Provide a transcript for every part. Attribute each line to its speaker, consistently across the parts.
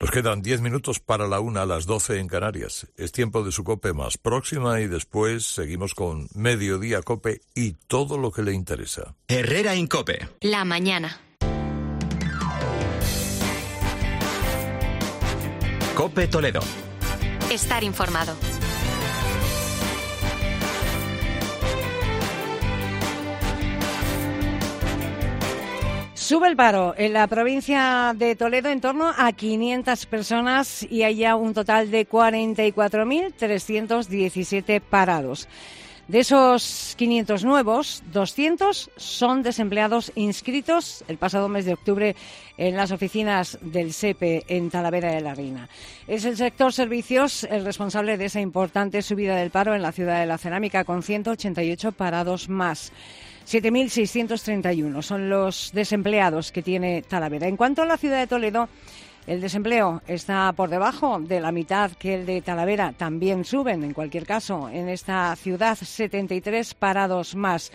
Speaker 1: Nos quedan 10 minutos para la 1, a las 12 en Canarias. Es tiempo de su COPE más próxima y después seguimos con Mediodía COPE y todo lo que le interesa.
Speaker 2: Herrera en COPE.
Speaker 3: La mañana.
Speaker 2: COPE Toledo.
Speaker 3: Estar informado.
Speaker 4: Sube el paro en la provincia de Toledo en torno a 500 personas y hay ya un total de 44.317 parados. De esos 500 nuevos, 200 son desempleados inscritos el pasado mes de octubre en las oficinas del SEPE en Talavera de la Reina. Es el sector servicios el responsable de esa importante subida del paro en la ciudad de la cerámica, con 188 parados más. 7.631 son los desempleados que tiene Talavera. En cuanto a la ciudad de Toledo, el desempleo está por debajo de la mitad que el de Talavera. También suben, en cualquier caso, en esta ciudad 73 parados más.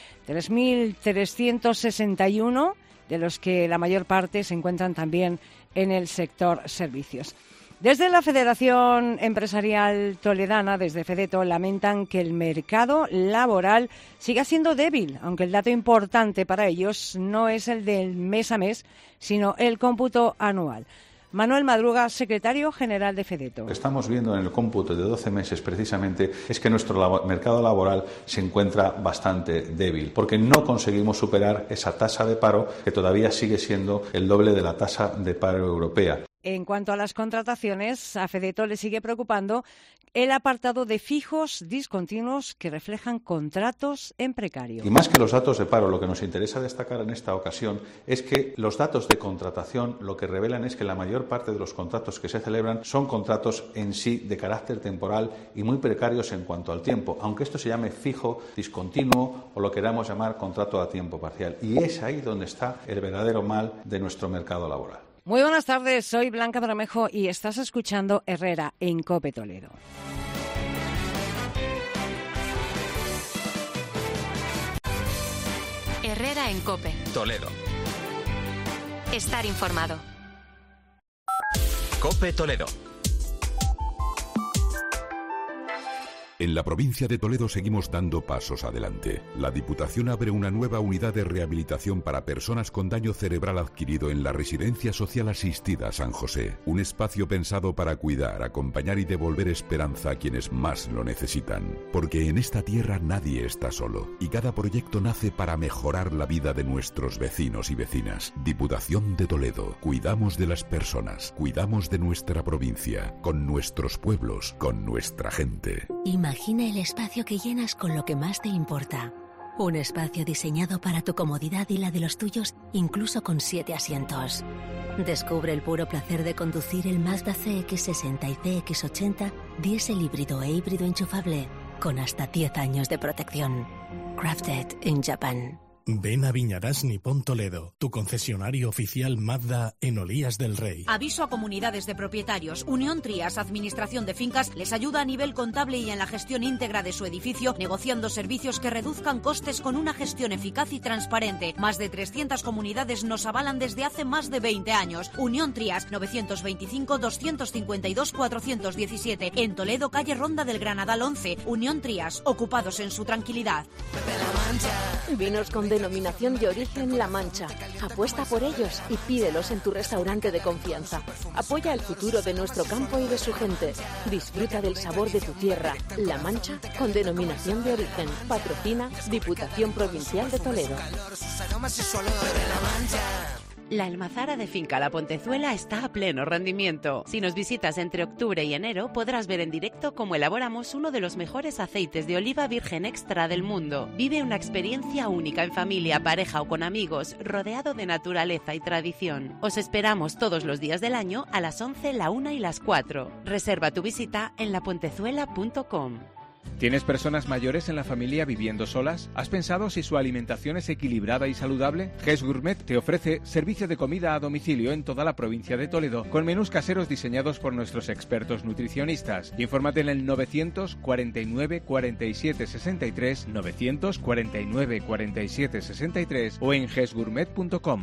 Speaker 4: 3.361, de los que la mayor parte se encuentran también en el sector servicios. Desde la Federación Empresarial Toledana, desde Fedeto, lamentan que el mercado laboral siga siendo débil, aunque el dato importante para ellos no es el del mes a mes, sino el cómputo anual. Manuel Madruga, secretario general de Fedeto.
Speaker 5: Lo que estamos viendo en el cómputo de 12 meses precisamente es que nuestro mercado laboral se encuentra bastante débil, porque no conseguimos superar esa tasa de paro que todavía sigue siendo el doble de la tasa de paro europea.
Speaker 4: En cuanto a las contrataciones, a Fedeto le sigue preocupando el apartado de fijos discontinuos que reflejan contratos en precario.
Speaker 5: Y más que los datos de paro, lo que nos interesa destacar en esta ocasión es que los datos de contratación lo que revelan es que la mayor parte de los contratos que se celebran son contratos en sí de carácter temporal y muy precarios en cuanto al tiempo, aunque esto se llame fijo, discontinuo o lo queramos llamar contrato a tiempo parcial. Y es ahí donde está el verdadero mal de nuestro mercado laboral.
Speaker 4: Muy buenas tardes, soy Blanca Bermejo y estás escuchando Herrera en COPE Toledo.
Speaker 3: Herrera en COPE
Speaker 2: Toledo.
Speaker 3: Estar informado.
Speaker 2: COPE Toledo.
Speaker 6: En la provincia de Toledo seguimos dando pasos adelante. La Diputación abre una nueva unidad de rehabilitación para personas con daño cerebral adquirido en la Residencia Social Asistida San José. Un espacio pensado para cuidar, acompañar y devolver esperanza a quienes más lo necesitan. Porque en esta tierra nadie está solo y cada proyecto nace para mejorar la vida de nuestros vecinos y vecinas. Diputación de Toledo. Cuidamos de las personas, cuidamos de nuestra provincia, con nuestros pueblos, con nuestra gente.
Speaker 7: Imagina el espacio que llenas con lo que más te importa. Un espacio diseñado para tu comodidad y la de los tuyos, incluso con 7 asientos. Descubre el puro placer de conducir el Mazda CX-60 y CX-80, diésel híbrido e híbrido enchufable, con hasta 10 años de protección. Crafted in Japan.
Speaker 8: Ven a Viñarás Nippon Toledo, tu concesionario oficial Mazda en Olías del Rey.
Speaker 9: Aviso a comunidades de propietarios. Unión Trías, Administración de Fincas, les ayuda a nivel contable y en la gestión íntegra de su edificio, negociando servicios que reduzcan costes con una gestión eficaz y transparente. Más de 300 comunidades nos avalan desde hace más de 20 años. Unión Trías, 925-252-417. En Toledo, calle Ronda del Granadal 11. Unión Trías, ocupados en su tranquilidad.
Speaker 10: Vinos con denominación de origen La Mancha. Apuesta por ellos y pídelos en tu restaurante de confianza. Apoya el futuro de nuestro campo y de su gente. Disfruta del sabor de tu tierra. La Mancha con denominación de origen. Patrocina Diputación Provincial de Toledo.
Speaker 11: La almazara de Finca La Pontezuela está a pleno rendimiento. Si nos visitas entre octubre y enero, podrás ver en directo cómo elaboramos uno de los mejores aceites de oliva virgen extra del mundo. Vive una experiencia única en familia, pareja o con amigos, rodeado de naturaleza y tradición. Os esperamos todos los días del año a las 11, la 1 y las 4. Reserva tu visita en lapontezuela.com.
Speaker 12: ¿Tienes personas mayores en la familia viviendo solas? ¿Has pensado si su alimentación es equilibrada y saludable? GES Gourmet te ofrece servicio de comida a domicilio en toda la provincia de Toledo, con menús caseros diseñados por nuestros expertos nutricionistas. Infórmate en el 949 47 63, 949 47 63 o en gesgourmet.com.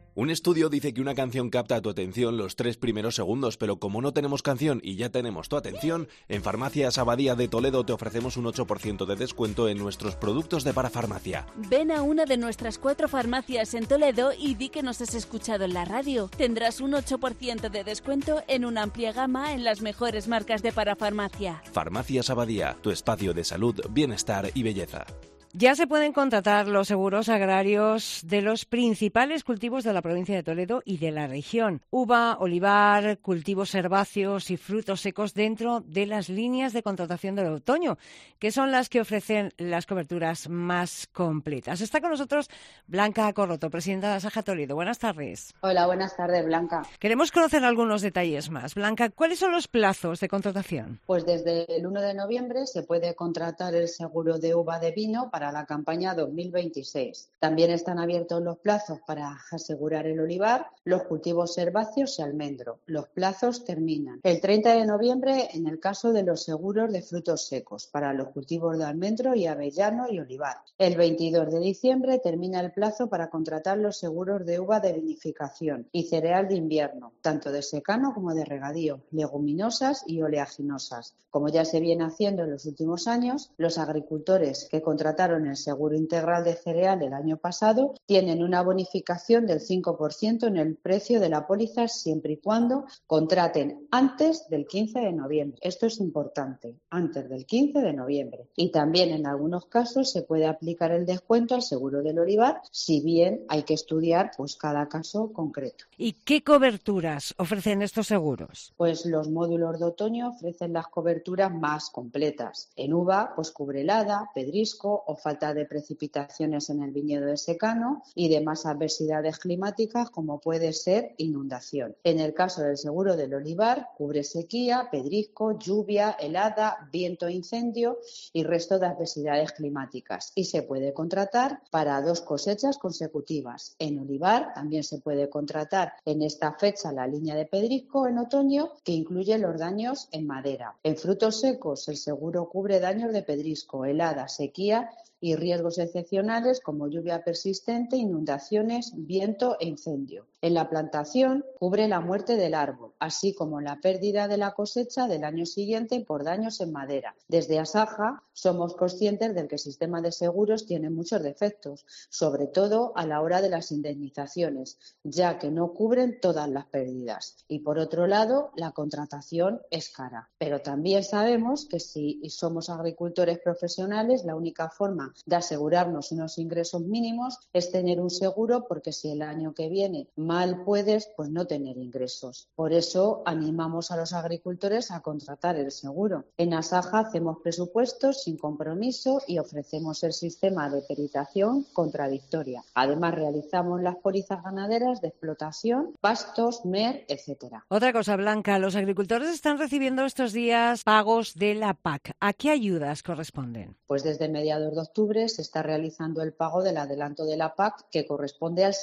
Speaker 13: Un estudio dice que una canción capta tu atención los 3 primeros segundos, pero como no tenemos canción y ya tenemos tu atención, en Farmacias Abadía de Toledo te ofrecemos un 8% de descuento en nuestros productos de parafarmacia.
Speaker 14: Ven a una de nuestras 4 farmacias en Toledo y di que nos has escuchado en la radio. Tendrás un 8% de descuento en una amplia gama en las mejores marcas de parafarmacia.
Speaker 13: Farmacias Abadía, tu espacio de salud, bienestar y belleza.
Speaker 4: Ya se pueden contratar los seguros agrarios de los principales cultivos de la provincia de Toledo y de la región. Uva, olivar, cultivos herbáceos y frutos secos dentro de las líneas de contratación del otoño, que son las que ofrecen las coberturas más completas. Está con nosotros Blanca Corroto, presidenta de Asaja Toledo. Buenas tardes.
Speaker 15: Hola, buenas tardes, Blanca.
Speaker 4: Queremos conocer algunos detalles más. Blanca, ¿cuáles son los plazos de contratación?
Speaker 15: Pues desde el 1 de noviembre se puede contratar el seguro de uva de vino para la campaña 2026. También están abiertos los plazos para asegurar el olivar, los cultivos herbáceos y almendro. Los plazos terminan el 30 de noviembre en el caso de los seguros de frutos secos para los cultivos de almendro y avellano y olivar. El 22 de diciembre termina el plazo para contratar los seguros de uva de vinificación y cereal de invierno, tanto de secano como de regadío, leguminosas y oleaginosas. Como ya se viene haciendo en los últimos años, los agricultores que contrataron el seguro integral de cereal el año pasado tienen una bonificación del 5% en el precio de la póliza siempre y cuando contraten antes del 15 de noviembre. Esto es importante, antes del 15 de noviembre. Y también en algunos casos se puede aplicar el descuento al seguro del olivar, si bien hay que estudiar pues cada caso concreto.
Speaker 4: ¿Y qué coberturas ofrecen estos seguros?
Speaker 15: Pues los módulos de otoño ofrecen las coberturas más completas. En uva, pues cubre helada, pedrisco o falta de precipitaciones en el viñedo de secano y demás adversidades climáticas como puede ser inundación. En el caso del seguro del olivar, cubre sequía, pedrisco, lluvia, helada, viento e incendio y resto de adversidades climáticas. Y se puede contratar para 2 cosechas consecutivas. En olivar también se puede contratar en esta fecha la línea de pedrisco en otoño, que incluye los daños en madera. En frutos secos, el seguro cubre daños de pedrisco, helada, sequía y riesgos excepcionales como lluvia persistente, inundaciones, viento e incendio. En la plantación cubre la muerte del árbol, así como la pérdida de la cosecha del año siguiente por daños en madera. Desde Asaja somos conscientes de que el sistema de seguros tiene muchos defectos, sobre todo a la hora de las indemnizaciones, ya que no cubren todas las pérdidas. Y por otro lado, la contratación es cara. Pero también sabemos que si somos agricultores profesionales, la única forma de asegurarnos unos ingresos mínimos es tener un seguro, porque si el año que viene mal puedes, pues no tener ingresos. Por eso animamos a los agricultores a contratar el seguro. En Asaja hacemos presupuestos sin compromiso y ofrecemos el sistema de peritación contradictoria. Además realizamos las pólizas ganaderas de explotación, pastos, mer, etcétera.
Speaker 4: Otra cosa, Blanca, los agricultores están recibiendo estos días pagos de la PAC. ¿A qué ayudas corresponden?
Speaker 15: Pues desde mediados de octubre se está realizando el pago del adelanto de la PAC, que corresponde al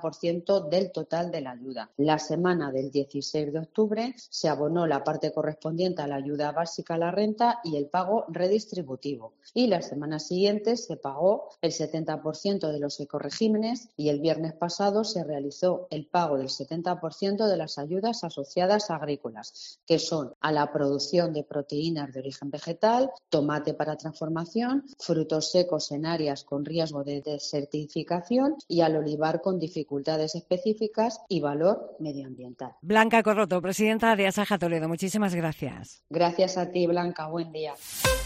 Speaker 15: 70% del total de la ayuda. La semana del 16 de octubre se abonó la parte correspondiente a la ayuda básica a la renta y el pago redistributivo. Y la semana siguiente se pagó el 70% de los ecoregímenes y el viernes pasado se realizó el pago del 70% de las ayudas asociadas agrícolas, que son a la producción de proteínas de origen vegetal, tomate para transformación, frutos secos en áreas con riesgo de desertificación y al olivar con dificultades específicas y valor medioambiental.
Speaker 4: Blanca Corroto, presidenta de Asaja Toledo, muchísimas gracias.
Speaker 15: Gracias a ti, Blanca. Buen día.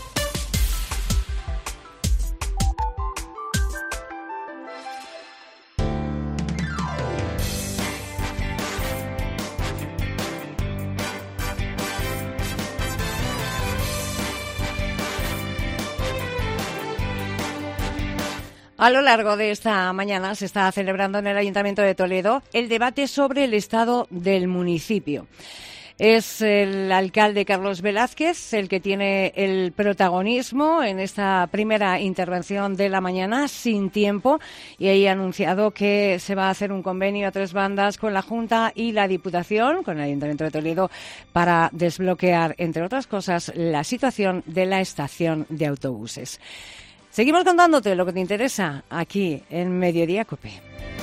Speaker 4: A lo largo de esta mañana se está celebrando en el Ayuntamiento de Toledo el debate sobre el estado del municipio. Es el alcalde Carlos Velázquez el que tiene el protagonismo en esta primera intervención de la mañana, sin tiempo, y ahí ha anunciado que se va a hacer un convenio a 3 bandas con la Junta y la Diputación, con el Ayuntamiento de Toledo, para desbloquear, entre otras cosas, la situación de la estación de autobuses. Seguimos contándote lo que te interesa aquí en Mediodía COPE.